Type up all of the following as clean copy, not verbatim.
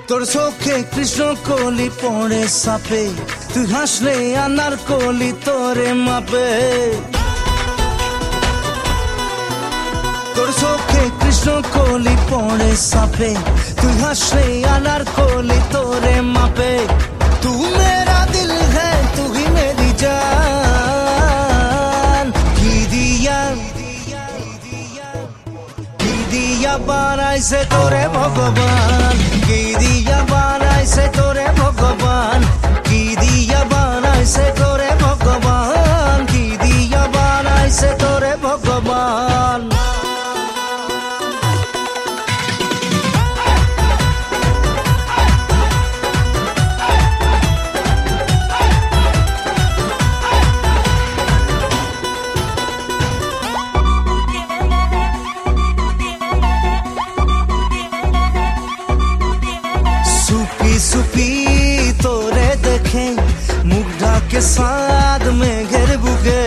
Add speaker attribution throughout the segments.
Speaker 1: তোর চোখে কৃষ্ণ কলি পড়ে সাপে, তুই হাসলে আনার কলি তোরে মাপে। তোর চোখে কৃষ্ণ কলি পড়ে সাপে, তুই হাসলে আনার কলি তোরে মাপে। তু মেরা দিল है तू ही मेरी जान। কি দিয়া বানাইছে তোরে ভগবান, কি দিয়া বানাইছে তোরে ভগবান, কি দিয়া বানাইছে তোরে ভগবান, কি দিয়া বানাইছে তোরে ভগবান। सुपी तोरे देखे मुग्धा के साथ में घेर बुगे।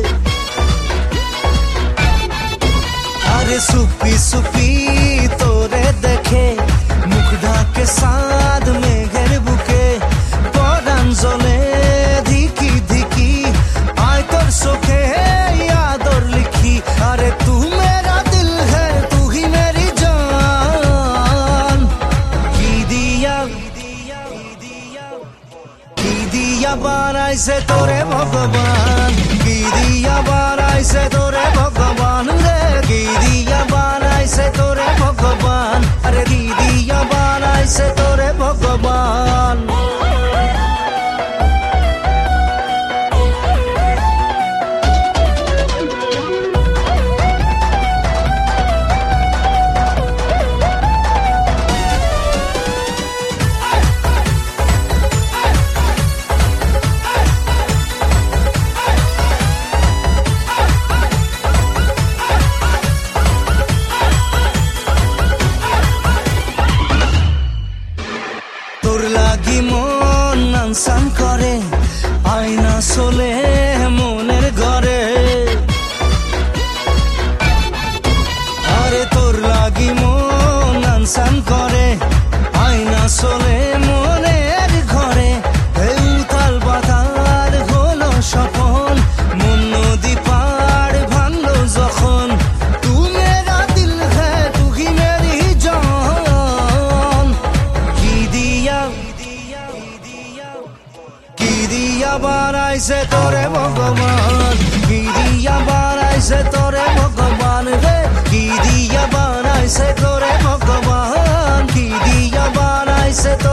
Speaker 1: अरे सुपी सुपी तोरे देखे मुग्धा के साथ में घेर बुगे। परान जले धिकी धिकी आय तोर सोखे यादर लिखी। अरे तू मेरा दिल है तू ही मेरी जान। की दिया বানাইছে তোরে ভগবান, কি দিয়া বানাইছে তোরে ভগবান রে। কি দিয়া বানাইছে তোরে ভগবান, আরে কি দিয়া বানাইছে তোরে ভগবান। তোর লাগি মন আনসান করে, আয়না চলে মনের ঘরে। আরে তোর লাগি মন আনসান করে, আয়না চলে মনের ঘরে। উতাল বাতাল হলো সফল, মন নদী পাড় ভাঙলো যখন। তু মেরা দিল है तू ही मेरी जान। কি দিয়া বানাইছে তোরে ভগবান, কি দিয়া বানাইছে তোরে ভগবান রে। কি দিয়া বানাইছে তোরে ভগবান, কি দিয়া বানাইছে তোরে